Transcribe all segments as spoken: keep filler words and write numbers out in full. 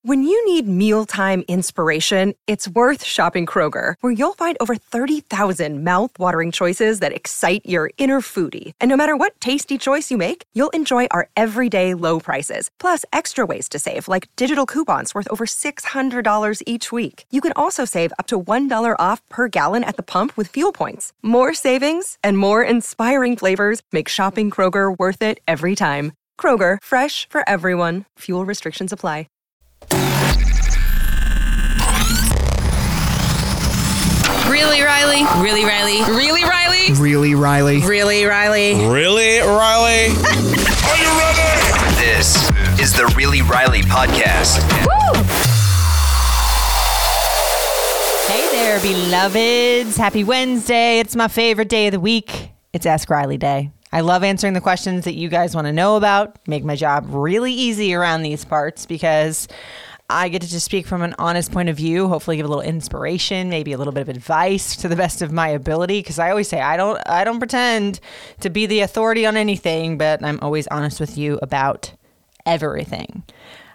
When you need mealtime inspiration, it's worth shopping Kroger, where you'll find over thirty thousand mouth-watering choices that excite your inner foodie. And no matter what tasty choice you make, you'll enjoy our everyday low prices, plus extra ways to save, like digital coupons worth over six hundred dollars each week. You can also save up to one dollar off per gallon at the pump with fuel points. More savings and more inspiring flavors make shopping Kroger worth it every time. Kroger, fresh for everyone. Fuel restrictions apply. Really, Riley? Really, Riley? Really, Riley? Really, Riley? Really, Riley? Really, Riley? Are you ready? This is the Really Riley podcast. Woo! Hey there, beloveds. Happy Wednesday. It's my favorite day of the week. It's Ask Riley Day. I love answering the questions that you guys want to know about. Make my job really easy around these parts because I get to just speak from an honest point of view, hopefully give a little inspiration, maybe a little bit of advice to the best of my ability. Because I always say, I don't I don't pretend to be the authority on anything, but I'm always honest with you about everything.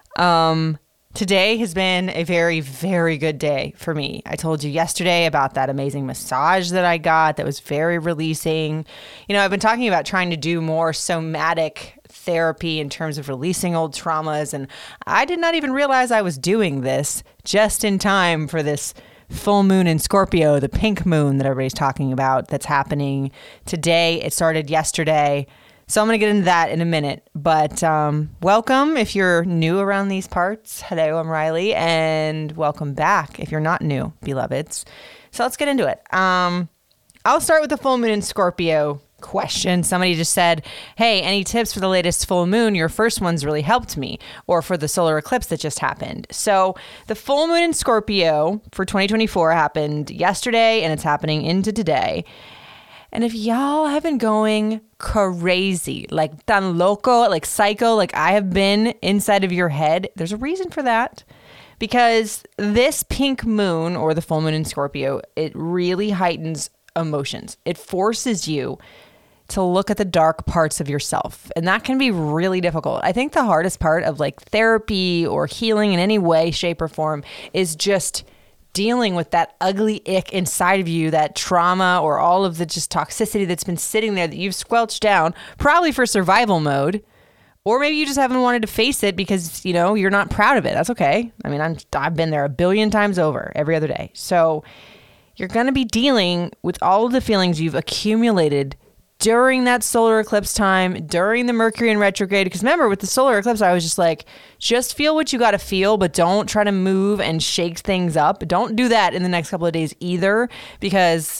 Um, today has been a very, very good day for me. I told you yesterday about that amazing massage that I got that was very releasing. You know, I've been talking about trying to do more somatic therapy in terms of releasing old traumas. And I did not even realize I was doing this just in time for this full moon in Scorpio, the pink moon that everybody's talking about that's happening today. It started yesterday. So I'm going to get into that in a minute. But um, welcome if you're new around these parts. Hello, I'm Riley. And welcome back if you're not new, beloveds. So let's get into it. Um, I'll start with the full moon in Scorpio question. Somebody just said, hey, any tips for the latest full moon? Your first one's really helped me. Or for the solar eclipse that just happened. So the full moon in Scorpio for twenty twenty-four happened yesterday and it's happening into today. And if y'all have been going crazy, like tan loco, like psycho, like I have been inside of your head, there's a reason for that. Because this pink moon or the full moon in Scorpio, it really heightens emotions. It forces you to look at the dark parts of yourself. And that can be really difficult. I think the hardest part of like therapy or healing in any way, shape, or form is just dealing with that ugly ick inside of you, that trauma or all of the just toxicity that's been sitting there that you've squelched down, probably for survival mode. Or maybe you just haven't wanted to face it because, you know, you're not proud of it. That's okay. I mean, I'm, I've been there a billion times over every other day. So you're going to be dealing with all of the feelings you've accumulated during that solar eclipse time, during the Mercury in retrograde. Because remember, with the solar eclipse, I was just like, just feel what you got to feel, but don't try to move and shake things up. Don't do that in the next couple of days either, because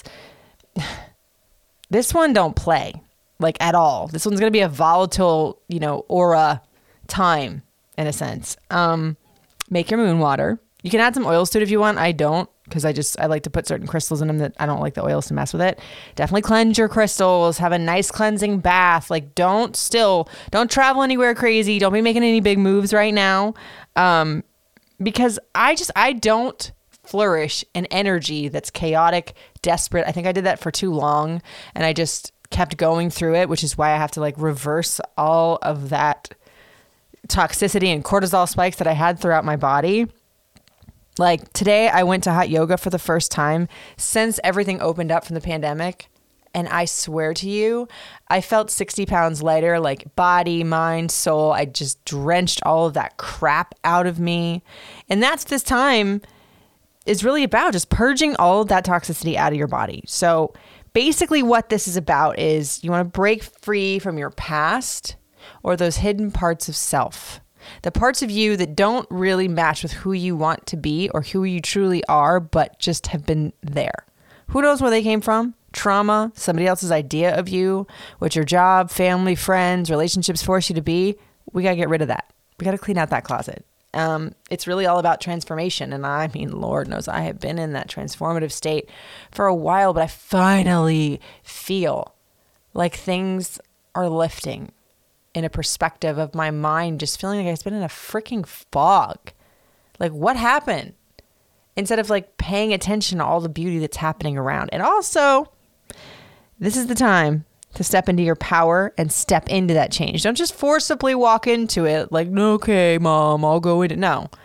this one don't play, like at all. This one's going to be a volatile, you know, aura time in a sense. Um, make your moon water. You can add some oils to it if you want. I don't. Because I just, I like to put certain crystals in them that I don't like the oils to mess with it. Definitely cleanse your crystals. Have a nice cleansing bath. Like don't still, don't travel anywhere crazy. Don't be making any big moves right now. Um, because I just, I don't flourish in energy that's chaotic, desperate. I think I did that for too long. And I just kept going through it, which is why I have to like reverse all of that toxicity and cortisol spikes that I had throughout my body. Like today I went to hot yoga for the first time since everything opened up from the pandemic. And I swear to you, I felt sixty pounds lighter, like body, mind, soul. I just drenched all of that crap out of me. And that's this time is really about just purging all of that toxicity out of your body. So basically what this is about is you want to break free from your past or those hidden parts of self. The parts of you that don't really match with who you want to be or who you truly are, but just have been there. Who knows where they came from? Trauma, somebody else's idea of you, what your job, family, friends, relationships force you to be. We got to get rid of that. We got to clean out that closet. Um, it's really all about transformation. And I mean, Lord knows I have been in that transformative state for a while, but I finally feel like things are lifting. In a perspective of my mind, just feeling like I've been in a freaking fog. Like what happened? Instead of like paying attention to all the beauty that's happening around. And also, this is the time to step into your power and step into that change. Don't just forcibly walk into it like, okay, mom, I'll go into it. No,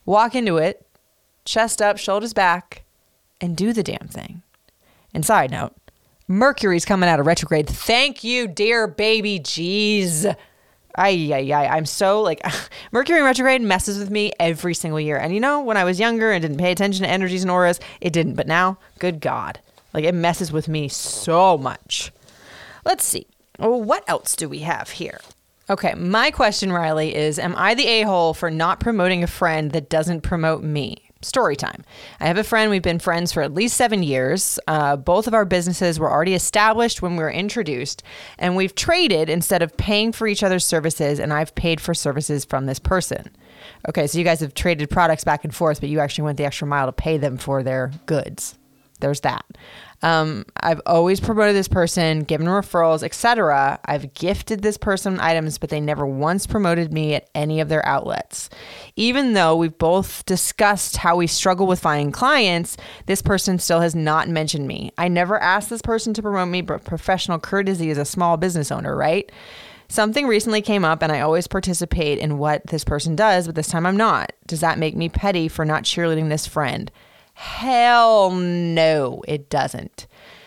walk into it, chest up, shoulders back, and do the damn thing. And side note, Mercury's coming out of retrograde. Thank you, dear baby. Jeez. Ay, ay, ay. I'm so like, Mercury in retrograde messes with me every single year. And you know, when I was younger and didn't pay attention to energies and auras, it didn't. But now, good God, like it messes with me so much. Let's see. Well, what else do we have here? Okay, my question, Riley, is, am I the a-hole for not promoting a friend that doesn't promote me? Story time. I have a friend. We've been friends for at least seven years. Uh, both of our businesses were already established when we were introduced, and we've traded instead of paying for each other's services, and I've paid for services from this person. Okay, so you guys have traded products back and forth, but you actually went the extra mile to pay them for their goods. There's that. Um, I've always promoted this person, given referrals, et cetera. I've gifted this person items, but they never once promoted me at any of their outlets. Even though we've both discussed how we struggle with finding clients, this person still has not mentioned me. I never asked this person to promote me, but professional courtesy as a small business owner, right? Something recently came up and I always participate in what this person does, but this time I'm not. Does that make me petty for not cheerleading this friend? Hell no, it doesn't.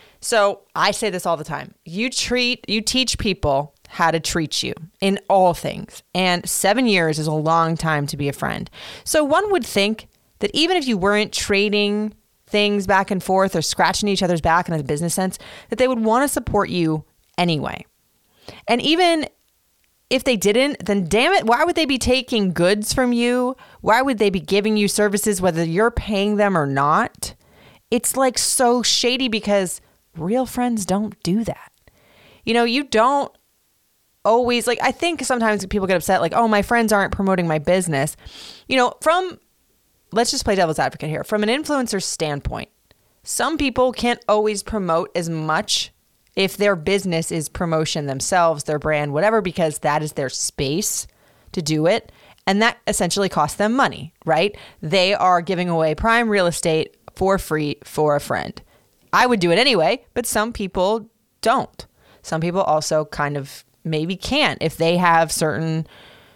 So I say this all the time. You treat, you teach people how to treat you in all things. And seven years is a long time to be a friend. So one would think that even if you weren't trading things back and forth or scratching each other's back in a business sense, that they would want to support you anyway. And even if they didn't, then damn it, why would they be taking goods from you? Why would they be giving you services, whether you're paying them or not? It's like so shady because real friends don't do that. You know, you don't always, like, I think sometimes people get upset, like, oh, my friends aren't promoting my business. You know, from, let's just play devil's advocate here. From an influencer standpoint, some people can't always promote as much if their business is promotion themselves, their brand, whatever, because that is their space to do it. And that essentially costs them money, right? They are giving away prime real estate for free for a friend. I would do it anyway, but some people don't. Some people also kind of maybe can't if they have certain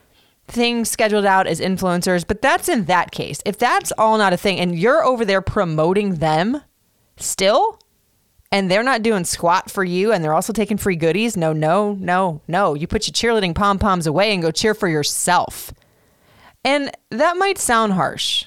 things scheduled out as influencers, but that's in that case. If that's all not a thing and you're over there promoting them still, and they're not doing squat for you, and they're also taking free goodies. No, no, no, no. You put your cheerleading pom-poms away and go cheer for yourself. And that might sound harsh,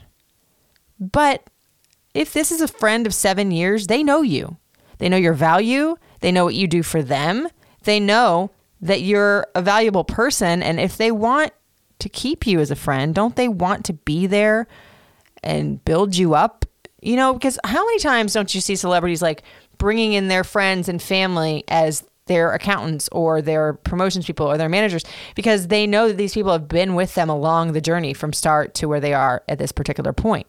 but if this is a friend of seven years, they know you. They know your value. They know what you do for them. They know that you're a valuable person. And if they want to keep you as a friend, don't they want to be there and build you up? You know, because how many times don't you see celebrities like bringing in their friends and family as their accountants or their promotions people or their managers, because they know that these people have been with them along the journey from start to where they are at this particular point.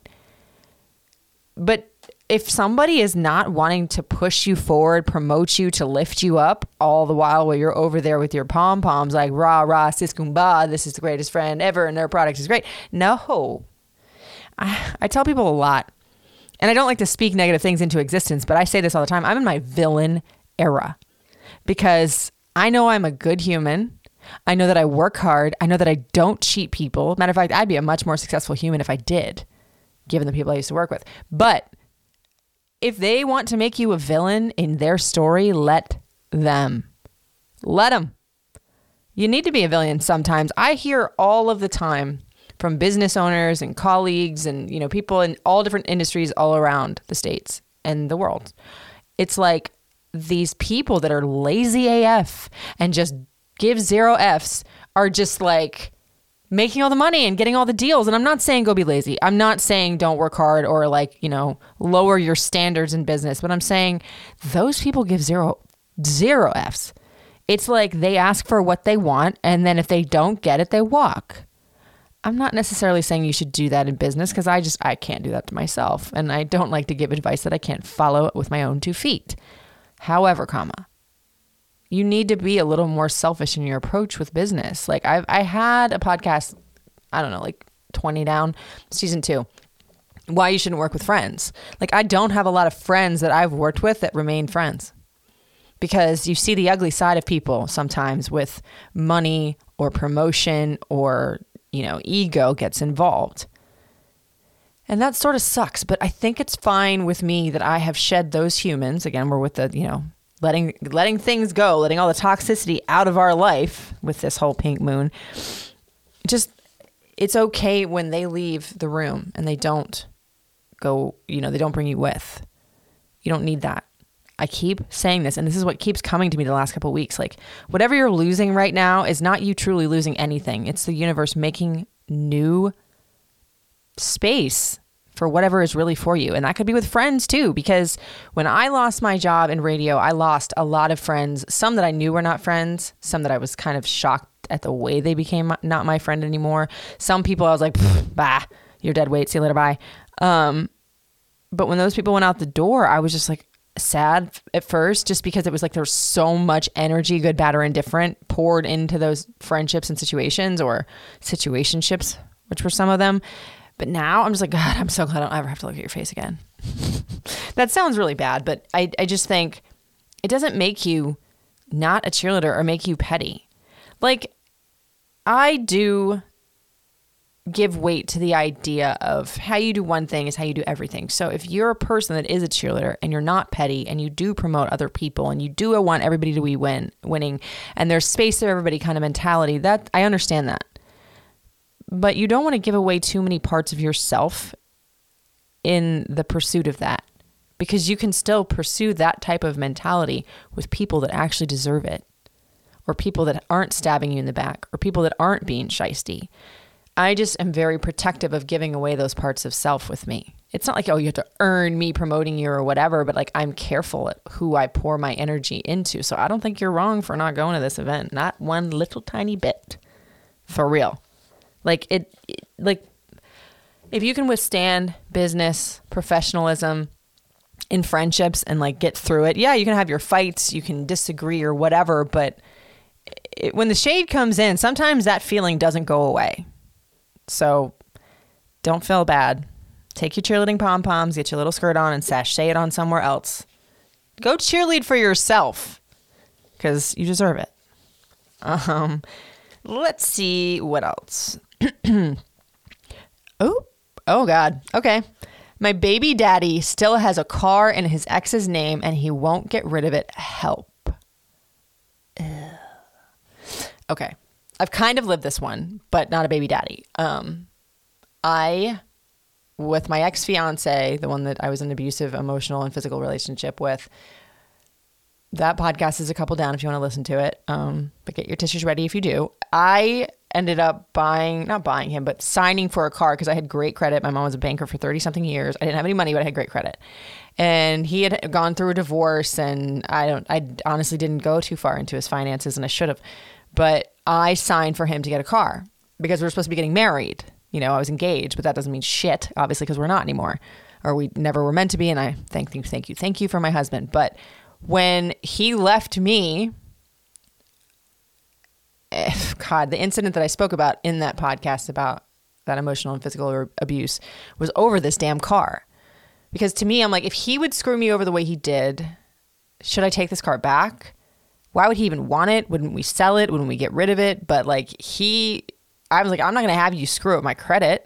But if somebody is not wanting to push you forward, promote you, to lift you up all the while while you're over there with your pom-poms like rah, rah, sis kumbah, this is the greatest friend ever and their product is great. No. I, I tell people a lot, and I don't like to speak negative things into existence, but I say this all the time. I'm in my villain era because I know I'm a good human. I know that I work hard. I know that I don't cheat people. Matter of fact, I'd be a much more successful human if I did, given the people I used to work with. But if they want to make you a villain in their story, let them. Let them. You need to be a villain sometimes. I hear all of the time from business owners and colleagues and, you know, people in all different industries all around the States and the world. It's like these people that are lazy A F and just give zero Fs are just like making all the money and getting all the deals. And I'm not saying go be lazy. I'm not saying don't work hard or like, you know, lower your standards in business. But I'm saying those people give zero, zero Fs. It's like they ask for what they want. And then if they don't get it, they walk. I'm not necessarily saying you should do that in business because I just, I can't do that to myself. And I don't like to give advice that I can't follow with my own two feet. However, comma, you need to be a little more selfish in your approach with business. Like I've, I had a podcast, I don't know, like twenty down, season two, why you shouldn't work with friends. Like I don't have a lot of friends that I've worked with that remain friends because you see the ugly side of people sometimes with money or promotion or, you know, ego gets involved. And that sort of sucks, but I think it's fine with me that I have shed those humans. Again, we're with the, you know, letting letting things go, letting all the toxicity out of our life with this whole pink moon. Just, it's okay when they leave the room and they don't go, you know, they don't bring you with. You don't need that. I keep saying this, and this is what keeps coming to me the last couple of weeks. Like, whatever you're losing right now is not you truly losing anything. It's the universe making new space for whatever is really for you. And that could be with friends too, because when I lost my job in radio, I lost a lot of friends, some that I knew were not friends, some that I was kind of shocked at the way they became not my friend anymore. Some people I was like, bah, you're dead weight, see you later, bye. Um, but when those people went out the door, I was just like sad at first, just because it was like there was so much energy, good, bad, or indifferent, poured into those friendships and situations, or situationships, which were some of them. But now I'm just like, God, I'm so glad I don't ever have to look at your face again. That sounds really bad, but I, I just think it doesn't make you not a cheerleader or make you petty. Like, I do give weight to the idea of how you do one thing is how you do everything. So if you're a person that is a cheerleader and you're not petty and you do promote other people and you do want everybody to be win, winning and there's space for everybody kind of mentality, that I understand that. But you don't want to give away too many parts of yourself in the pursuit of that, because you can still pursue that type of mentality with people that actually deserve it, or people that aren't stabbing you in the back, or people that aren't being shisty. I just am very protective of giving away those parts of self with me. It's not like, oh, you have to earn me promoting you or whatever, but like, I'm careful at who I pour my energy into. So I don't think you're wrong for not going to this event. Not one little tiny bit. For real. Like it, it, like if you can withstand business, professionalism in friendships and like get through it, yeah, you can have your fights, you can disagree or whatever, but it, when the shade comes in, sometimes that feeling doesn't go away. So don't feel bad. Take your cheerleading pom-poms, get your little skirt on and sashay it on somewhere else. Go cheerlead for yourself, because you deserve it. Um, let's see what else. oh, oh God. Okay. My baby daddy still has a car in his ex's name and he won't get rid of it. Help. Ugh. Okay. I've kind of lived this one, but not a baby daddy. Um, I, with my ex-fiance, the one that I was in an abusive, emotional, and physical relationship with, that podcast is a couple down if you want to listen to it. Um, but get your tissues ready if you do. I ended up buying, not buying him, but signing for a car because I had great credit. My mom was a banker for thirty something years. I didn't have any money, but I had great credit. And he had gone through a divorce, and I don't, I honestly didn't go too far into his finances, and I should have. But I signed for him to get a car because we were supposed to be getting married. You know, I was engaged, but that doesn't mean shit, obviously, because we're not anymore, or we never were meant to be. And I thank you, thank you, thank you for my husband. But when he left me, God, the incident that I spoke about in that podcast about that emotional and physical abuse was over this damn car. Because to me, I'm like, if he would screw me over the way he did, should I take this car back? Why would he even want it? Wouldn't we sell it? Wouldn't we get rid of it? But like he, I was like, I'm not going to have you screw up my credit.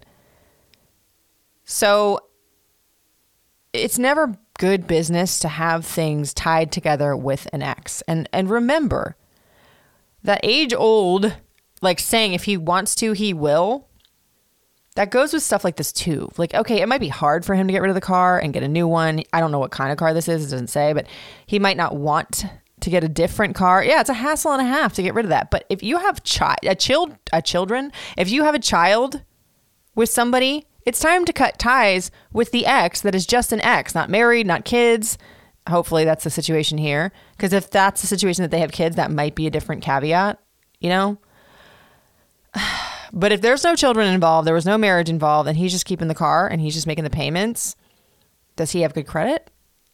So it's never good business to have things tied together with an ex. And and remember that age old, like saying if he wants to, he will. That goes with stuff like this too. Like, okay, it might be hard for him to get rid of the car and get a new one. I don't know what kind of car this is. It doesn't say, but he might not want to get a different car. Yeah, it's a hassle and a half to get rid of that. But if you have chi- a child, a children, if you have a child with somebody, it's time to cut ties with the ex that is just an ex, not married, not kids. Hopefully that's the situation here. Because if that's the situation that they have kids, that might be a different caveat, you know? But if there's no children involved, there was no marriage involved, and he's just keeping the car and he's just making the payments, does he have good credit?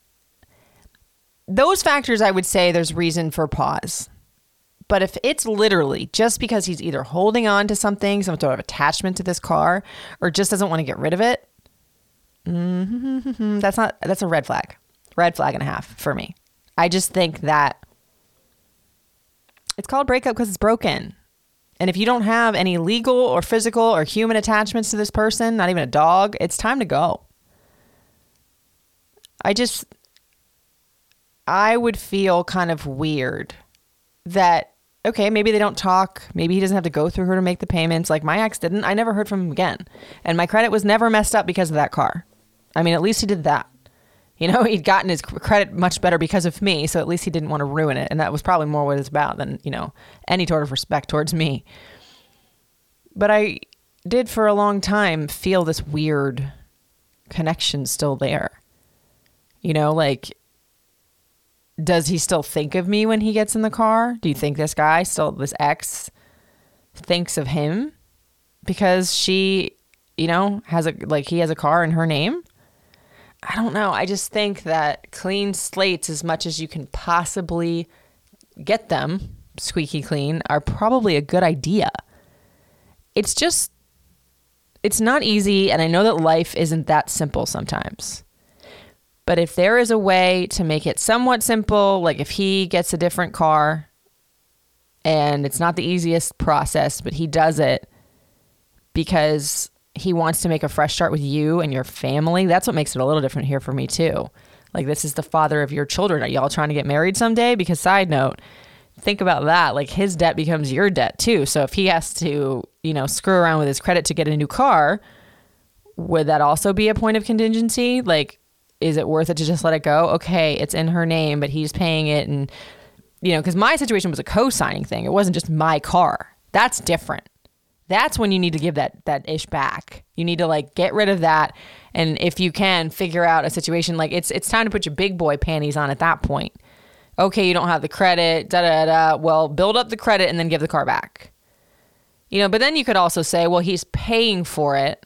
Those factors, I would say there's reason for pause. But if it's literally just because he's either holding on to something, some sort of attachment to this car, or just doesn't want to get rid of it, mm-hmm, that's not, that's a red flag. Red flag and a half for me. I just think that it's called breakup because it's broken. And if you don't have any legal or physical or human attachments to this person, not even a dog, it's time to go. I just, I would feel kind of weird that, okay, maybe they don't talk. Maybe he doesn't have to go through her to make the payments like my ex didn't. I never heard from him again. And my credit was never messed up because of that car. I mean, at least he did that. You know, he'd gotten his credit much better because of me. So at least he didn't want to ruin it. And that was probably more what it's about than, you know, any sort of respect towards me. But I did for a long time feel this weird connection still there. You know, like, does he still think of me when he gets in the car? Do you think this guy still, this ex, thinks of him because she, you know, has a, like he has a car in her name? I don't know. I just think that clean slates, as much as you can possibly get them squeaky clean, are probably a good idea. It's just, it's not easy. And I know that life isn't that simple sometimes. But if there is a way to make it somewhat simple, like if he gets a different car and it's not the easiest process, but he does it because he wants to make a fresh start with you and your family, that's what makes it a little different here for me too. Like, this is the father of your children. Are y'all trying to get married someday? Because side note, think about that. Like, his debt becomes your debt too. So if he has to, you know, screw around with his credit to get a new car, would that also be a point of contingency? Like, is it worth it to just let it go? Okay, it's in her name, but he's paying it. And, you know, because my situation was a co-signing thing. It wasn't just my car. That's different. That's when you need to give that that ish back. You need to like get rid of that. And if you can figure out a situation, like it's it's time to put your big boy panties on at that point. Okay, you don't have the credit, da da da. Well, build up the credit and then give the car back. You know, but then you could also say, well, he's paying for it.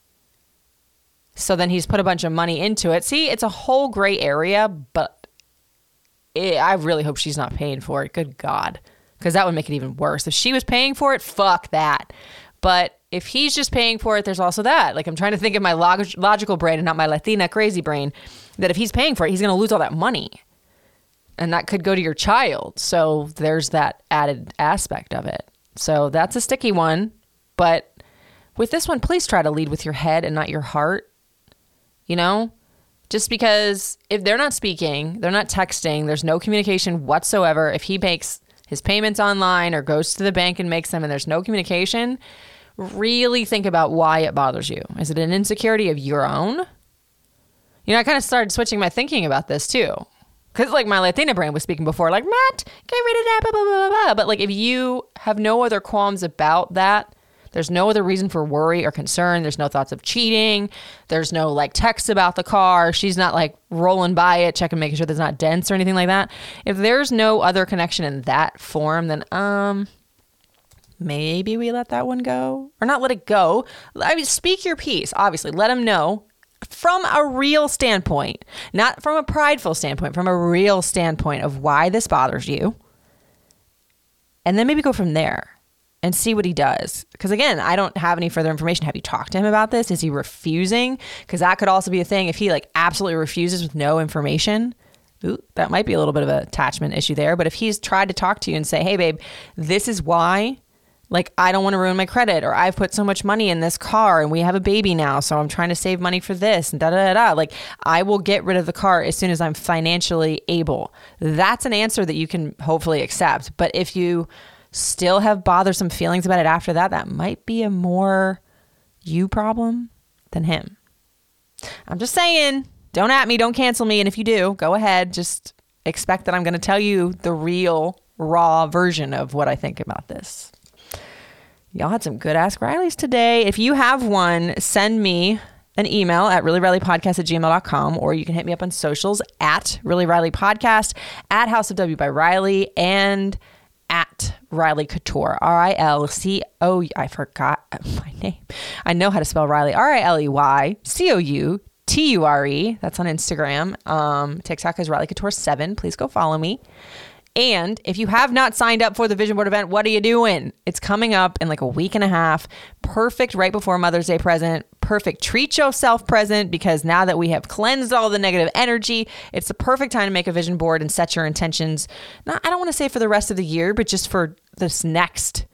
So then he's put a bunch of money into it. See, it's a whole gray area, but it, I really hope she's not paying for it. Good God. Because that would make it even worse. If she was paying for it, fuck that. But if he's just paying for it, there's also that. Like, I'm trying to think of my log- logical brain and not my Latina crazy brain, that if he's paying for it, he's going to lose all that money. And that could go to your child. So there's that added aspect of it. So that's a sticky one. But with this one, please try to lead with your head and not your heart. You know? Just because if they're not speaking, they're not texting, there's no communication whatsoever. If he makes his payments online or goes to the bank and makes them and there's no communication, really think about why it bothers you. Is it an insecurity of your own? You know, I kind of started switching my thinking about this too. Because like my Latina brain was speaking before, like, Matt, get rid of that, blah, blah, blah, blah. But like if you have no other qualms about that, there's no other reason for worry or concern. There's no thoughts of cheating. There's no like texts about the car. She's not like rolling by it, checking, making sure there's not dents or anything like that. If there's no other connection in that form, then um, maybe we let that one go, or not let it go. I mean, speak your piece. Obviously, let them know from a real standpoint, not from a prideful standpoint, from a real standpoint of why this bothers you, and then maybe go from there. And see what he does. Because again, I don't have any further information. Have you talked to him about this? Is he refusing? Because that could also be a thing. If he like absolutely refuses with no information, ooh, that might be a little bit of an attachment issue there. But if he's tried to talk to you and say, hey babe, this is why, like, I don't want to ruin my credit, or I've put so much money in this car and we have a baby now, so I'm trying to save money for this and da da da da. Like, I will get rid of the car as soon as I'm financially able. That's an answer that you can hopefully accept. But if you still have bothersome feelings about it after that, that might be a more you problem than him. I'm just saying, don't at me, don't cancel me. And if you do, go ahead. Just expect that I'm going to tell you the real raw version of what I think about this. Y'all had some good Ask Rileys today. If you have one, send me an email at really riley podcast at gmail dot com, or you can hit me up on socials at Really Riley Podcast, at House of W by Riley, and at Riley Couture, R I L C O, I forgot my name. I know how to spell Riley, R I L E Y C O U T U R E. That's on Instagram. Um, TikTok is Riley Couture seven. Please go follow me. And if you have not signed up for the Vision Board event, what are you doing? It's coming up in like a week and a half. Perfect right before Mother's Day present. Perfect treat yourself present, because now that we have cleansed all the negative energy, it's the perfect time to make a vision board and set your intentions. Not, I don't want to say for the rest of the year, but just for this next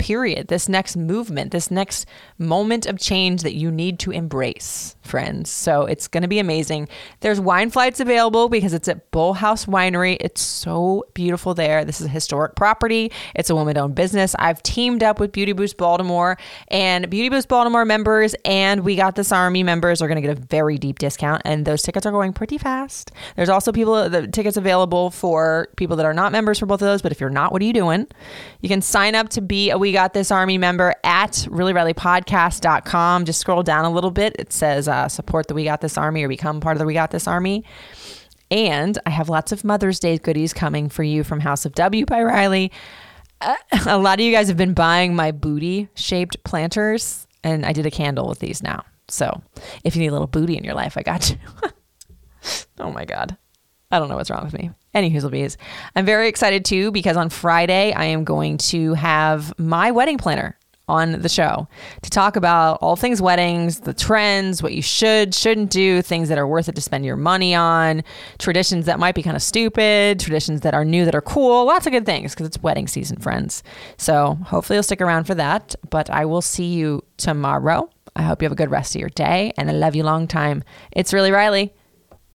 period, this next movement, this next moment of change that you need to embrace, friends. So it's going to be amazing. There's wine flights available because it's at Bull House Winery. It's so beautiful there. This is a historic property. It's a woman-owned business. I've teamed up with Beauty Boost Baltimore, and Beauty Boost Baltimore members and We Got This Army members are going to get a very deep discount, and those tickets are going pretty fast. There's also people, the tickets available for people that are not members for both of those, but if you're not, what are you doing? You can sign up to be a We Got This Army member at really riley podcast dot com. Just scroll down a little bit. It says uh, support the We Got This Army or become part of the We Got This Army. And I have lots of Mother's Day goodies coming for you from House of W by Riley. Uh, a lot of you guys have been buying my booty shaped planters, and I did a candle with these now. So if you need a little booty in your life, I got you. Oh my God. I don't know what's wrong with me. Any hoozlebees. I'm very excited too, because on Friday, I am going to have my wedding planner on the show to talk about all things weddings, the trends, what you should, shouldn't do, things that are worth it to spend your money on, traditions that might be kind of stupid, traditions that are new that are cool, lots of good things because it's wedding season, friends. So hopefully you'll stick around for that, but I will see you tomorrow. I hope you have a good rest of your day, and I love you long time. It's Really Riley.